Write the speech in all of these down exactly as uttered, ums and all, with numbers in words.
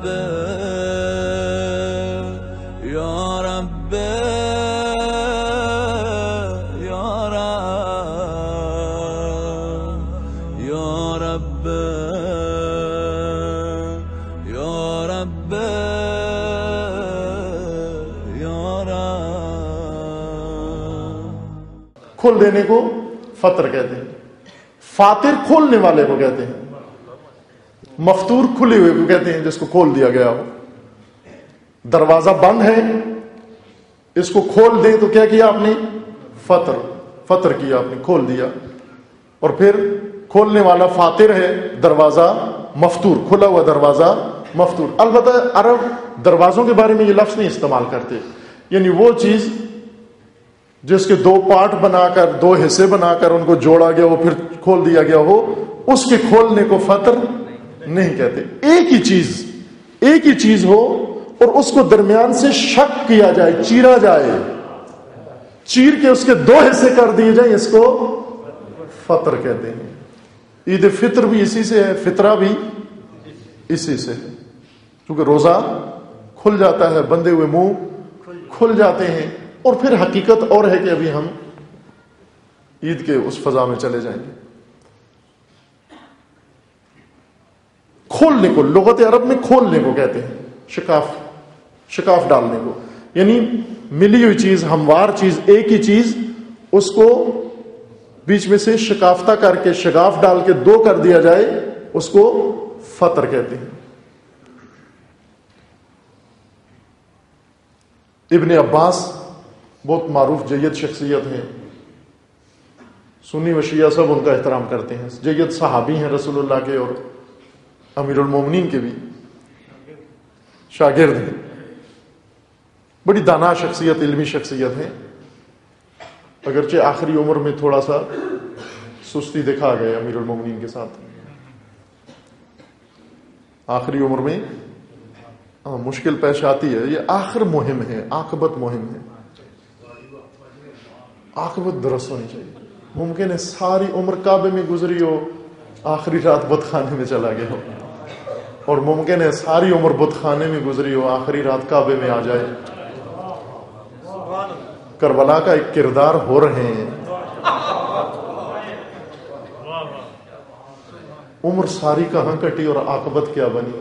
رب یا رب یا رب یا رب یا رب یا رب۔ کھول دینے کو فطر کہتے ہیں، فاتر کھولنے والے کو کہتے ہیں، مفتور کھلے ہوئے کو کہتے ہیں جس کو کھول دیا گیا ہو۔ دروازہ بند ہے، اس کو کھول دیں تو کیا کیا آپ نے؟ فطر فطر کیا آپ نے، کھول دیا۔ اور پھر کھولنے والا فاتر ہے، دروازہ مفتور، کھلا ہوا دروازہ مفتور۔ البتہ عرب دروازوں کے بارے میں یہ لفظ نہیں استعمال کرتے، یعنی وہ چیز جس کے دو پارٹ بنا کر، دو حصے بنا کر ان کو جوڑا گیا ہو پھر کھول دیا گیا ہو، اس کے کھولنے کو فطر نہیں کہتے۔ ایک ہی چیز ایک ہی چیز ہو اور اس کو درمیان سے شق کیا جائے، چیرا جائے، چیر کے اس کے دو حصے کر دیے جائیں، اس کو فطر کہتے ہیں۔ عید فطر بھی اسی سے ہے، فطرہ بھی اسی سے ہے، کیونکہ روزہ کھل جاتا ہے، بندے ہوئے منہ کھل جاتے ہیں۔ اور پھر حقیقت اور ہے کہ ابھی ہم عید کے اس فضا میں چلے جائیں گے۔ کھولنے کو لغت عرب میں کھولنے کو کہتے ہیں، شکاف شکاف ڈالنے کو، یعنی ملی ہوئی چیز، ہموار چیز، ایک ہی چیز، اس کو بیچ میں سے شکافتہ کر کے، شگاف ڈال کے دو کر دیا جائے، اس کو فطر کہتے ہیں۔ ابن عباس بہت معروف جید شخصیت ہیں، سنی و شیعہ سب ان کا احترام کرتے ہیں، جید صحابی ہیں رسول اللہ کے، اور امیر المومنین کے بھی شاگرد ہیں، بڑی دانا شخصیت، علمی شخصیت ہے، اگرچہ آخری عمر میں تھوڑا سا سستی دکھا گئے امیر المومنین کے ساتھ، آخری عمر میں مشکل پیش آتی ہے۔ یہ آخر مہم ہے، عاقبت مہم ہے، عاقبت درست ہونی چاہیے۔ ممکن ہے ساری عمر کعبے میں گزری ہو، آخری رات بت خانے میں چلا گیا ہو، اور ممکن ہے ساری عمر بت خانے میں گزری ہو، آخری رات کعبے میں آ جائے۔ کربلا کا ایک کردار ہو رہے ہیں، عمر ساری کہاں کٹی اور عاقبت کیا بنی؟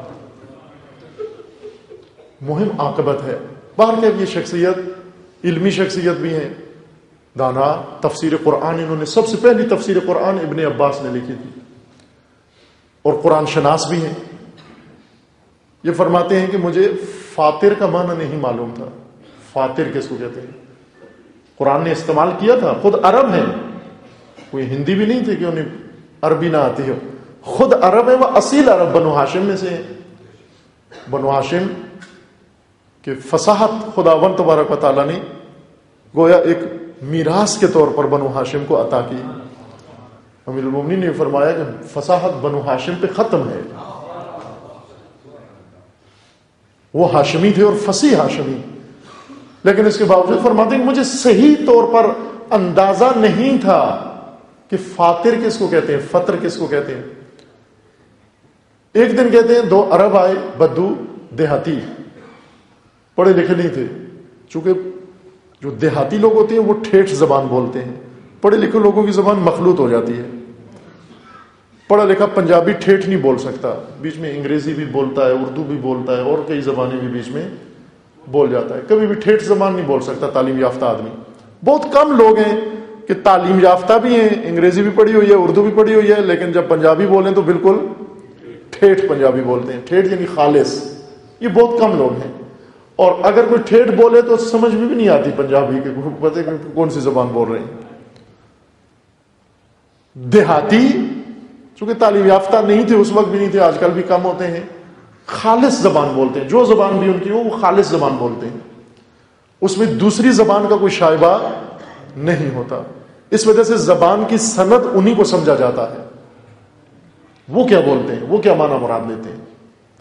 مہم عاقبت ہے۔ باہر کے یہ شخصیت علمی شخصیت بھی ہیں، دانا، تفسیر قرآن، انہوں نے سب سے پہلی تفسیر قرآن ابن عباس نے لکھی تھی، اور قرآن شناس بھی ہیں۔ یہ فرماتے ہیں کہ مجھے فاتر کا معنی نہیں معلوم تھا، فاتر کس کو کہتے ہیں؟ قرآن نے استعمال کیا تھا، خود عرب ہیں، کوئی ہندی بھی نہیں تھے کہ انہیں عربی نہ آتی ہو، خود عرب ہیں، وہ اصیل عرب بنو ہاشم میں سے ہیں۔ بنو ہاشم کہ فصاحت خداوند تبارک و تعالیٰ نے گویا ایک میراث کے طور پر بنو ہاشم کو عطا کی۔ امیر المومنین نے فرمایا کہ فصاحت بنو ہاشم پہ ختم ہے، وہ ہاشمی تھے اور فصیح ہاشمی، لیکن اس کے باوجود فرماتے ہیں کہ مجھے صحیح طور پر اندازہ نہیں تھا کہ فاتر کس کو کہتے ہیں، فطر کس کو کہتے ہیں۔ ایک دن کہتے ہیں دو عرب آئے، بدو دیہاتی، پڑھے لکھے نہیں تھے، چونکہ جو دیہاتی لوگ ہوتے ہیں وہ ٹھیٹھ زبان بولتے ہیں، پڑھے لکھے لوگوں کی زبان مخلوط ہو جاتی ہے۔ پڑھا لکھا پنجابی ٹھیٹھ نہیں بول سکتا، بیچ میں انگریزی بھی بولتا ہے، اردو بھی بولتا ہے، اور کئی زبانیں بھی بیچ میں بول جاتا ہے، کبھی بھی ٹھیٹھ زبان نہیں بول سکتا تعلیم یافتہ آدمی۔ بہت کم لوگ ہیں کہ تعلیم یافتہ بھی ہیں، انگریزی بھی پڑھی ہوئی ہے، اردو بھی پڑھی ہوئی ہے، لیکن جب پنجابی بولیں تو بالکل ٹھیٹھ پنجابی بولتے ہیں، ٹھیٹھ یعنی خالص۔ یہ بہت کم لوگ ہیں، اور اگر کوئی ٹھیٹھ بولے تو سمجھ میں بھی نہیں آتی پنجابی کے، پتہ کہ کون سی زبان بول رہے ہیں۔ دیہاتی چونکہ تعلیم یافتہ نہیں تھے اس وقت بھی نہیں تھے، آج کل بھی کم ہوتے ہیں، خالص زبان بولتے ہیں، جو زبان بھی ان کی ہو وہ خالص زبان بولتے ہیں، اس میں دوسری زبان کا کوئی شائبہ نہیں ہوتا۔ اس وجہ سے زبان کی سند انہی کو سمجھا جاتا ہے، وہ کیا بولتے ہیں، وہ کیا معنی مراد لیتے ہیں۔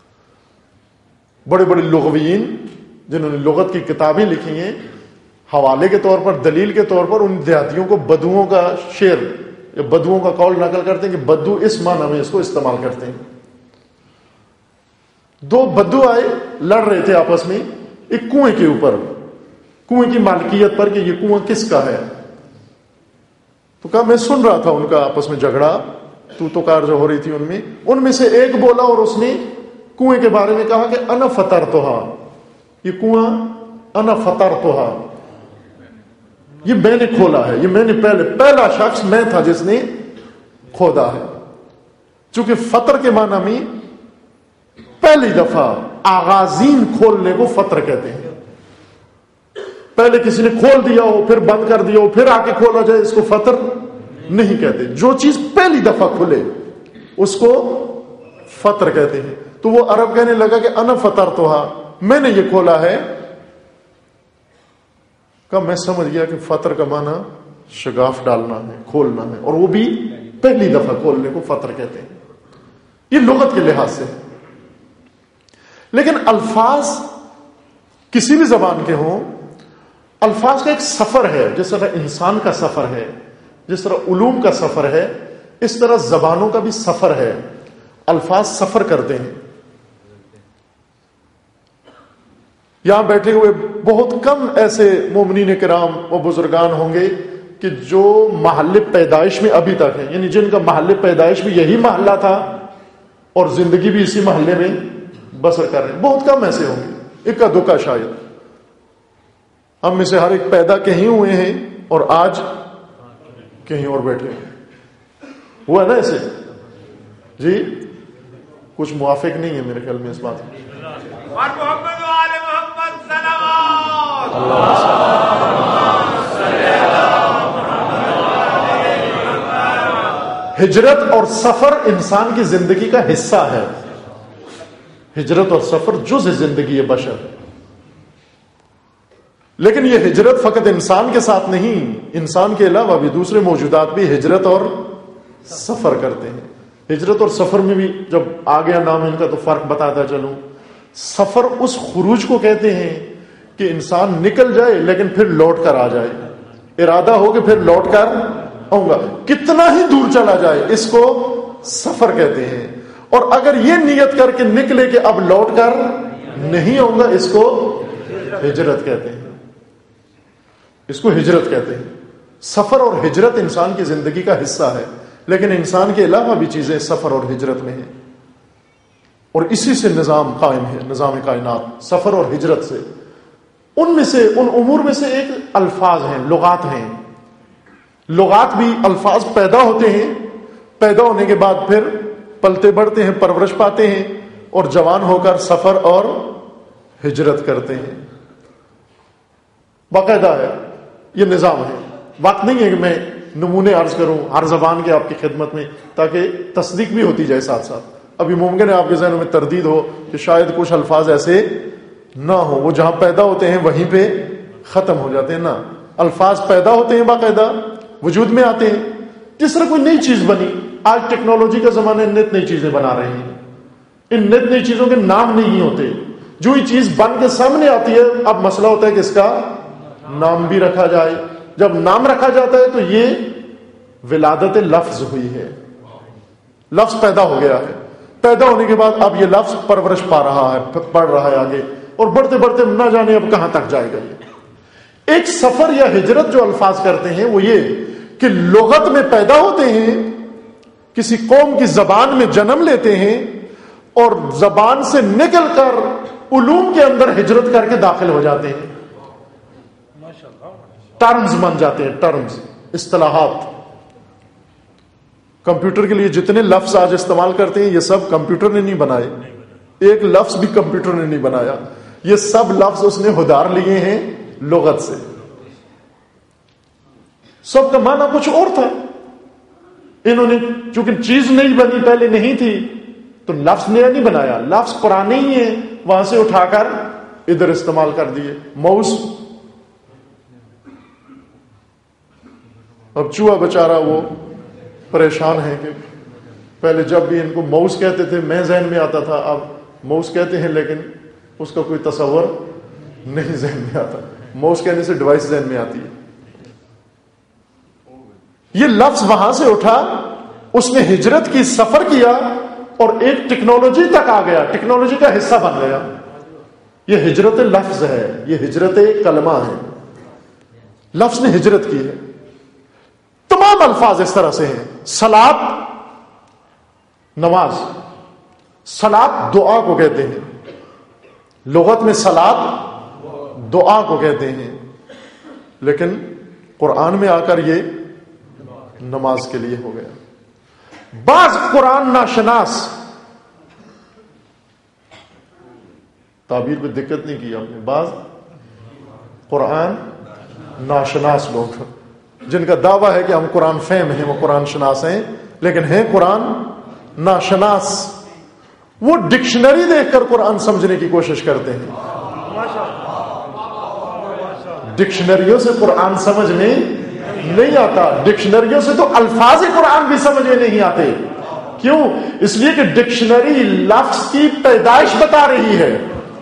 بڑے بڑے لغویین جنہوں نے لغت کی کتابیں لکھی ہیں، حوالے کے طور پر، دلیل کے طور پر ان دیہاتیوں کو بدوؤں کا شعر یا بدوؤں کا قول نقل کرتے ہیں کہ بدو اس معنی میں اس کو استعمال کرتے ہیں دو بدو آئے, لڑ رہے تھے آپس میں ایک کنویں کے اوپر, کنویں کی مالکیت پر کہ یہ کنواں کس کا ہے. تو کہا میں سن رہا تھا ان کا آپس میں جھگڑا, تو تو کار جو ہو رہی تھی ان میں. ان میں سے ایک بولا اور اس نے کنویں کے بارے میں کہا کہ انا فطرتھا, یہ کنواں انا فطرتھا, یہ میں نے کھولا ہے, یہ میں نے پہلے, پہلا شخص میں تھا جس نے کھودا ہے. چونکہ فطر کے معنی میں پہلی دفعہ آغازین کھولنے کو فطر کہتے ہیں. پہلے کسی نے کھول دیا ہو پھر بند کر دیا ہو پھر آ کے کھولا جائے, اس کو فطر نہیں کہتے. جو چیز پہلی دفعہ کھلے اس کو فطر کہتے ہیں. تو وہ عرب کہنے لگا کہ انا فطرتھا, میں نے یہ کھولا ہے. کہ میں سمجھ گیا کہ فطر کا معنی شگاف ڈالنا ہے, کھولنا ہے, اور وہ بھی پہلی دفعہ کھولنے کو فطر کہتے ہیں. یہ لغت کے لحاظ سے. لیکن الفاظ کسی بھی زبان کے ہوں, الفاظ کا ایک سفر ہے. جس طرح انسان کا سفر ہے, جس طرح علوم کا سفر ہے, اس طرح زبانوں کا بھی سفر ہے. الفاظ سفر کرتے ہیں. یہاں بیٹھے ہوئے بہت کم ایسے مومنین کرام و بزرگان ہوں گے کہ جو محل پیدائش میں ابھی تک ہیں, یعنی جن کا محل پیدائش بھی یہی محلہ تھا اور زندگی بھی اسی محلے میں بسر کر رہے ہیں. بہت کم ایسے ہوں گے, اکا دکا شاید. ہم میں سے ہر ایک پیدا کہیں ہوئے ہیں اور آج کہیں اور بیٹھے ہیں. ہوا ہے نا ایسے؟ جی کچھ موافق نہیں ہے میرے خیال میں اس بات میں. محمد وآل محمد صلوات ہجرت اور سفر انسان کی زندگی کا حصہ ہے. ہجرت اور سفر جز زندگی بشر. لیکن یہ ہجرت فقط انسان کے ساتھ نہیں, انسان کے علاوہ بھی دوسرے موجودات بھی ہجرت اور سفر کرتے ہیں. ہجرت اور سفر میں بھی جب آ گیا نام ان کا تو فرق بتاتا چلوں. سفر اس خروج کو کہتے ہیں کہ انسان نکل جائے لیکن پھر لوٹ کر آ جائے. ارادہ ہو کہ پھر لوٹ کر آؤں گا, کتنا ہی دور چلا جائے اس کو سفر کہتے ہیں. اور اگر یہ نیت کر کے نکلے کہ اب لوٹ کر نہیں آؤں گا, اس کو ہجرت کہتے ہیں. اس کو ہجرت کہتے ہیں. سفر اور ہجرت انسان کی زندگی کا حصہ ہے, لیکن انسان کے علاوہ بھی چیزیں سفر اور ہجرت میں ہیں, اور اسی سے نظام قائم ہے, نظام کائنات سفر اور ہجرت سے. ان میں سے ان امور میں سے ایک الفاظ ہیں, لغات ہیں. لغات بھی الفاظ پیدا ہوتے ہیں, پیدا ہونے کے بعد پھر پلتے بڑھتے ہیں, پرورش پاتے ہیں, اور جوان ہو کر سفر اور ہجرت کرتے ہیں. باقاعدہ ہے, یہ نظام ہے. وقت نہیں ہے کہ میں نمونے عرض کروں ہر زبان کے آپ کی خدمت میں, تاکہ تصدیق بھی ہوتی جائے ساتھ ساتھ. ابھی ممکن ہے آپ کے ذہنوں میں تردید ہو کہ شاید کچھ الفاظ ایسے نہ ہو, وہ جہاں پیدا ہوتے ہیں وہیں پہ ختم ہو جاتے ہیں. نہ, الفاظ پیدا ہوتے ہیں, باقاعدہ وجود میں آتے ہیں. جس طرح کوئی نئی چیز بنی, آج ٹیکنالوجی کا زمانہ, نت نئی چیزیں بنا رہے ہیں. ان نت نئی چیزوں کے نام نہیں ہوتے. جو ہی چیز بن کے سامنے آتی ہے, اب مسئلہ ہوتا ہے کہ اس کا نام بھی رکھا جائے. جب نام رکھا جاتا ہے تو یہ ولادت لفظ ہوئی ہے, لفظ پیدا ہو گیا ہے. پیدا ہونے کے بعد اب یہ لفظ پرورش پا رہا ہے, پڑھ رہا ہے آگے, اور بڑھتے بڑھتے نہ جانے اب کہاں تک جائے گا. یہ ایک سفر یا ہجرت جو الفاظ کرتے ہیں وہ یہ کہ لغت میں پیدا ہوتے ہیں, کسی قوم کی زبان میں جنم لیتے ہیں, اور زبان سے نکل کر علوم کے اندر ہجرت کر کے داخل ہو جاتے ہیں. ٹرمز بن جاتے ہیں, ٹرمز, اصطلاحات. کمپیوٹر کے لیے جتنے لفظ آج استعمال کرتے ہیں یہ سب کمپیوٹر نے نہیں بنائے. ایک لفظ بھی کمپیوٹر نے نہیں بنایا. یہ سب لفظ اس نے ادھار لیے ہیں لغت سے. سب کا معنی کچھ اور تھا. انہوں نے چونکہ چیز نہیں بنی, پہلے نہیں تھی, تو لفظ نیا نہیں بنایا. لفظ پرانے ہی ہیں, وہاں سے اٹھا کر ادھر استعمال کر دیے. ماؤس, اب چوہا بیچارہ وہ پریشان ہے کہ پہلے جب بھی ان کو ماؤس کہتے تھے میں ذہن میں آتا تھا, اب ماؤس کہتے ہیں لیکن اس کا کوئی تصور نہیں ذہن میں آتا. ماؤس کہنے سے ڈیوائس ذہن میں آتی ہے. یہ لفظ وہاں سے اٹھا, اس نے ہجرت کی, سفر کیا, اور ایک ٹیکنالوجی تک آ گیا، ٹیکنالوجی کا حصہ بن گیا. یہ ہجرت لفظ ہے، یہ ہجرت کلمہ ہے. لفظ نے ہجرت کی ہے. تمام الفاظ اس طرح سے ہیں. صلاۃ نماز، صلاۃ دعا کو کہتے ہیں. لغت میں صلاۃ دعا کو کہتے ہیں، لیکن قرآن میں آ کر یہ نماز کے لیے ہو گیا. بعض قرآن ناشناس، تعبیر پہ دقت نہیں کی آپ نے، بعض قرآن ناشناس لوگ جن کا دعویٰ ہے کہ ہم قرآن فہم ہیں، وہ قرآن شناس ہیں، لیکن ہیں قرآن ناشناس. وہ ڈکشنری دیکھ کر قرآن سمجھنے کی کوشش کرتے ہیں. ڈکشنریوں سے قرآن سمجھ میں نہیں آتا. ڈکشنریوں سے تو الفاظ قرآن بھی سمجھ میں نہیں آتے. کیوں؟ اس لیے کہ ڈکشنری لفظ کی پیدائش بتا رہی ہے.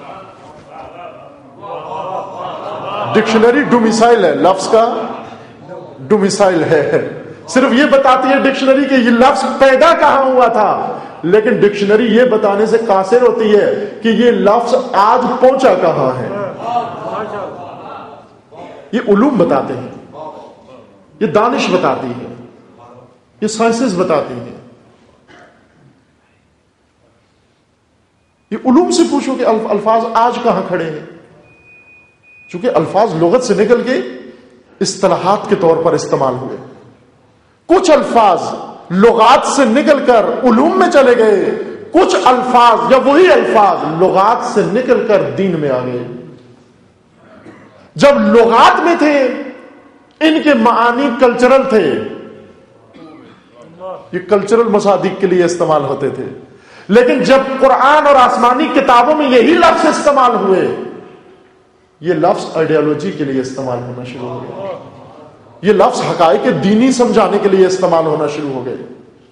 ڈکشنری ڈومیسائل ہے، لفظ کا ڈومیسائل ہے. صرف یہ بتاتی ہے ڈکشنری کہ یہ لفظ پیدا کہاں ہوا تھا، لیکن ڈکشنری یہ بتانے سے قاصر ہوتی ہے کہ یہ لفظ آج پہنچا کہاں ہے. یہ علوم بتاتے ہیں، یہ دانش بتاتی ہے، یہ سائنسز بتاتی ہیں. یہ علوم سے پوچھو کہ الفاظ آج کہاں کھڑے ہیں. چونکہ الفاظ لغت سے نکل کے اصطلاحات کے طور پر استعمال ہوئے. کچھ الفاظ لغات سے نکل کر علوم میں چلے گئے، کچھ الفاظ یا وہی الفاظ لغات سے نکل کر دین میں آ گئے. جب لغات میں تھے ان کے معانی کلچرل تھے، یہ کلچرل مصادیق کے لیے استعمال ہوتے تھے. لیکن جب قرآن اور آسمانی کتابوں میں یہی لفظ استعمال ہوئے، یہ لفظ آئیڈیالوجی کے لیے استعمال ہونا شروع ہو گیا. یہ لفظ حقائق دینی سمجھانے کے لیے استعمال ہونا شروع ہو گئے.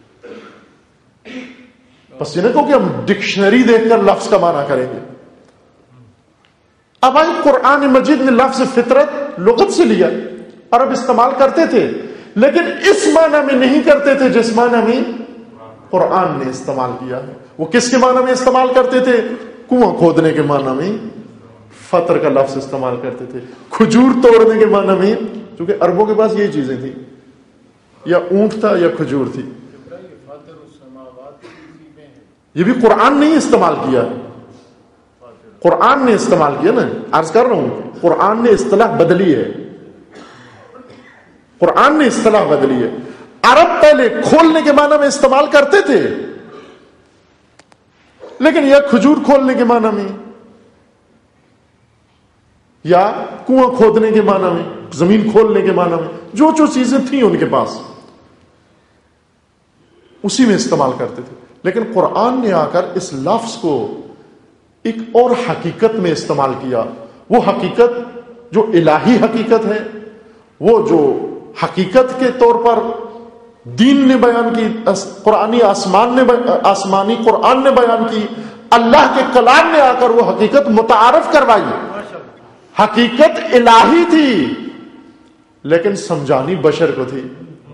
بس یہ نہ کہو کہ ہم ڈکشنری دیکھ کر لفظ کا معنی کریں گے. اب آئی قرآن مجید نے لفظ فطرت لغت سے لیا، عرب استعمال کرتے تھے، لیکن اس معنی میں نہیں کرتے تھے جس معنی میں قرآن نے استعمال کیا ہے. وہ کس کے معنی میں استعمال کرتے تھے؟ کنواں کھودنے کے معنی میں فطر کا لفظ استعمال کرتے تھے. کھجور توڑنے کے معنی میں، کیونکہ عربوں کے پاس یہی چیزیں تھیں، یا اونٹ تھا یا کھجور تھی. یہ بھی قرآن نے استعمال کیا، قرآن نے استعمال کیا نا. عرض کر رہا ہوں قرآن نے اصطلاح بدلی ہے، قرآن نے اصطلاح بدلی ہے. عرب پہلے کھولنے کے معنی میں استعمال کرتے تھے، لیکن یا کھجور کھولنے کے معنی میں، یا کنواں کھودنے کے معنی میں، زمین کھولنے کے معنی میں، جو جو چیزیں تھیں ان کے پاس اسی میں استعمال کرتے تھے. لیکن قرآن نے آ کر اس لفظ کو ایک اور حقیقت میں استعمال کیا. وہ حقیقت جو الہی حقیقت ہے، وہ جو حقیقت کے طور پر دین نے بیان کی، قرآنی آسمان نے آسمانی قرآن نے بیان کی، اللہ کے کلام نے آ کر وہ حقیقت متعارف کروائی. حقیقت الہی تھی لیکن سمجھانی بشر کو تھی.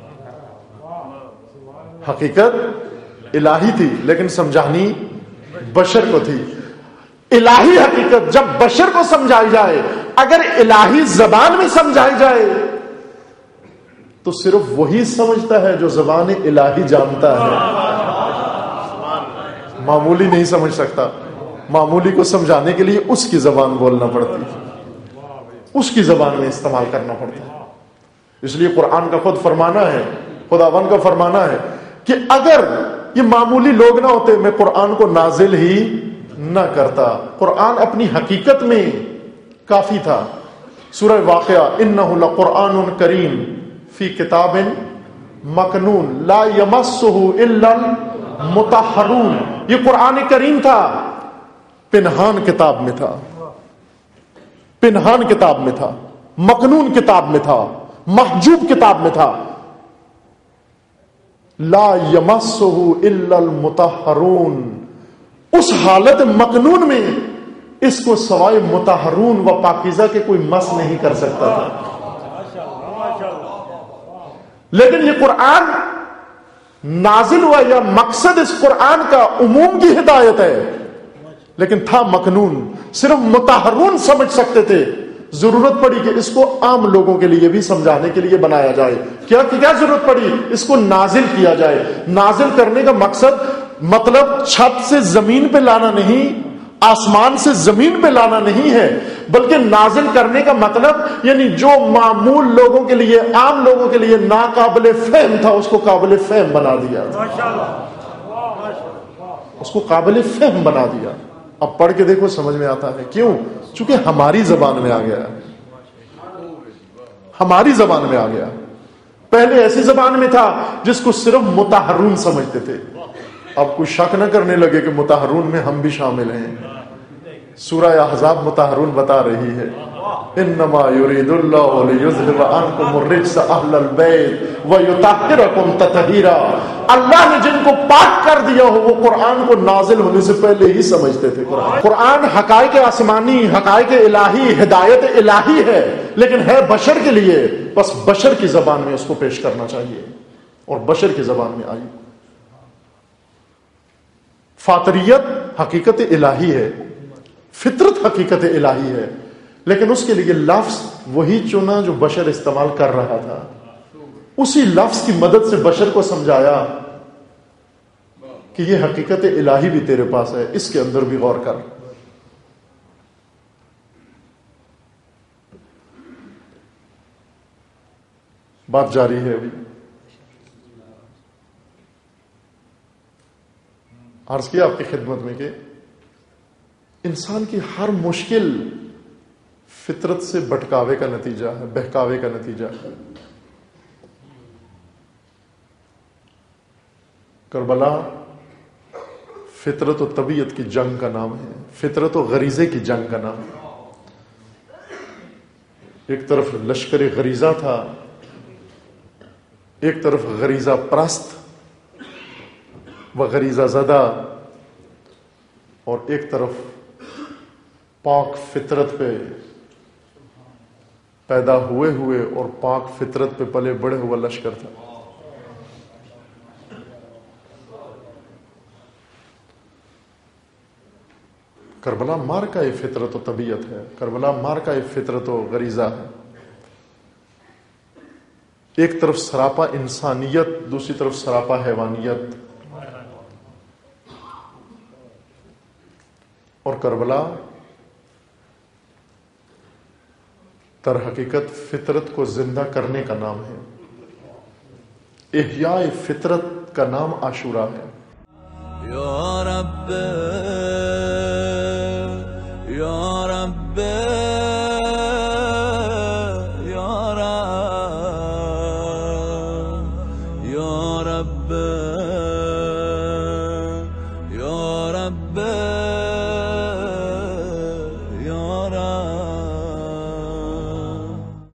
حقیقت الہی تھی لیکن سمجھانی بشر کو تھی. الہی حقیقت جب بشر کو سمجھائی جائے، اگر الہی زبان میں سمجھائی جائے تو صرف وہی سمجھتا ہے جو زبان الہی جانتا ہے. معمولی نہیں سمجھ سکتا. معمولی کو سمجھانے کے لیے اس کی زبان بولنا پڑتی ہے، اس کی زبان میں استعمال کرنا پڑتا ہے. اس لیے قرآن کا خود فرمانا ہے، خداوند کا فرمانا ہے کہ اگر یہ معمولی لوگ نہ ہوتے میں قرآن کو نازل ہی نہ کرتا. قرآن اپنی حقیقت میں کافی تھا. سورہ واقعہ، انہ لقرآن کریم فی کتاب مکنون لا یمسہ الا المطہرون. یہ قرآن کریم تھا، پنہان کتاب میں تھا، پنہان کتاب میں تھا، مکنون کتاب میں تھا، محجوب کتاب میں تھا. لا یمسہ الا المطہرون. اس حالت مکنون میں اس کو سوائے مطہرون و پاکیزہ کے کوئی مس نہیں کر سکتا تھا. لیکن یہ قرآن نازل ہوا یا مقصد اس قرآن کا عموم کی ہدایت ہے، لیکن تھا مکنون، صرف مطہرون سمجھ سکتے تھے. ضرورت پڑی کہ اس کو عام لوگوں کے لیے بھی سمجھانے کے لیے بنایا جائے. کیا کیا ضرورت پڑی؟ اس کو نازل کیا جائے. نازل کرنے کا مقصد مطلب چھت سے زمین پہ لانا نہیں، آسمان سے زمین پہ لانا نہیں ہے، بلکہ نازل کرنے کا مطلب یعنی جو معمول لوگوں کے لیے، عام لوگوں کے لیے ناقابل فہم تھا اس کو قابل فہم بنا دیا، اس کو قابل فہم بنا دیا. اب پڑھ کے دیکھو سمجھ میں آتا ہے. کیوں؟ چونکہ ہماری زبان میں آ گیا، ہماری زبان میں آ گیا. پہلے ایسی زبان میں تھا جس کو صرف مطہرون سمجھتے تھے. اب کوئی شک نہ کرنے لگے کہ مطہرون میں ہم بھی شامل ہیں. سورہ احزاب مطہرون بتا رہی ہے، انما یرید اللہ لیذھب عنکم الرجس اہل البیت ویطہرکم تطہیرا. اللہ نے جن کو پاک کر دیا ہو وہ قرآن کو نازل ہونے سے پہلے ہی سمجھتے تھے. قرآن قرآن حقائق آسمانی، حقائق الہی، ہدایت الہی ہے، لیکن ہے بشر کے لیے. بس بشر کی زبان میں اس کو پیش کرنا چاہیے، اور بشر کی زبان میں آئی. فاطریت حقیقت الہی ہے، فطرت حقیقت الہی ہے، لیکن اس کے لیے لفظ وہی چنا جو بشر استعمال کر رہا تھا. اسی لفظ کی مدد سے بشر کو سمجھایا کہ یہ حقیقت الہی بھی تیرے پاس ہے، اس کے اندر بھی غور کر. بات جاری ہے. ابھی عرض کیا آپ کی خدمت میں کہ انسان کی ہر مشکل فطرت سے بھٹکاوے کا نتیجہ ہے، بہکاوے کا نتیجہ ہے. کربلا فطرت و طبیعت کی جنگ کا نام ہے، فطرت و غریزے کی جنگ کا نام ہے. ایک طرف لشکر غریزہ تھا، ایک طرف غریزہ پرست و غریزہ زدہ، اور ایک طرف پاک فطرت پہ پیدا ہوئے ہوئے اور پاک فطرت پہ پلے بڑے ہوا لشکر تھا. کربلا مار کا یہ فطرت و طبیعت ہے، کربلا مار کا یہ فطرت و غریزہ ہے. ایک طرف سراپا انسانیت، دوسری طرف سراپا حیوانیت. اور کربلا در حقیقت فطرت کو زندہ کرنے کا نام ہے. احیاء فطرت کا نام عاشورہ ہے. یا رب یا رب یا رب یا رب